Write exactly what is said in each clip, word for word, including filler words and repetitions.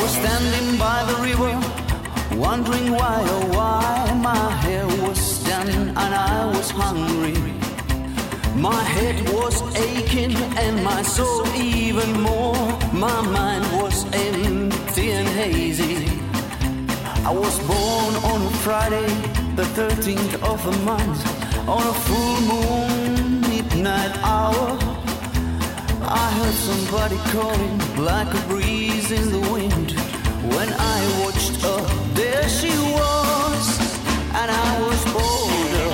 was standing by the river, wondering why, oh why my hair was done and I was hungry. My head was aching and my soul even more. My mind was empty and hazy. I was born on a Friday, the thirteenth of the month, on a full moon midnight hour. I heard somebody calling like a breeze in the wind. When I watched her, there she was, and I was bolder.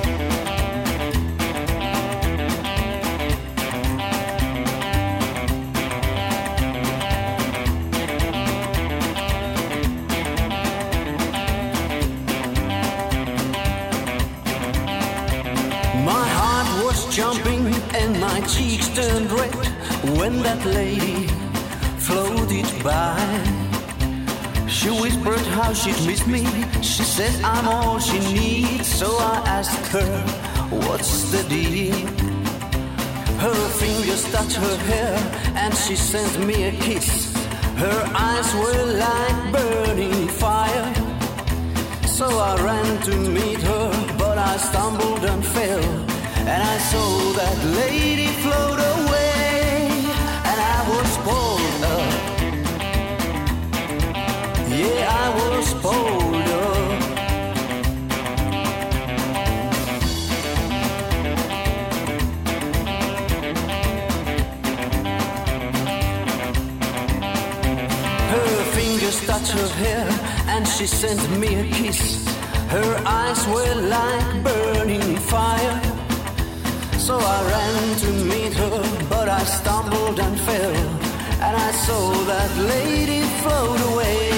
My heart was jumping and my cheeks turned red when that lady floated by. She whispered how she'd miss me. She said I'm all she needs. So I asked her, what's the deal? Her fingers touched her hair and she sent me a kiss. Her eyes were like burning fire. So I ran to meet her, but I stumbled and fell, and I saw that lady float away, and I was pulled up. Yeah, I was pulled up. Her fingers touched her hair and she sent me a kiss. Her eyes were like burning fire. So I ran to meet her, but I stumbled and fell, and I saw that lady float away.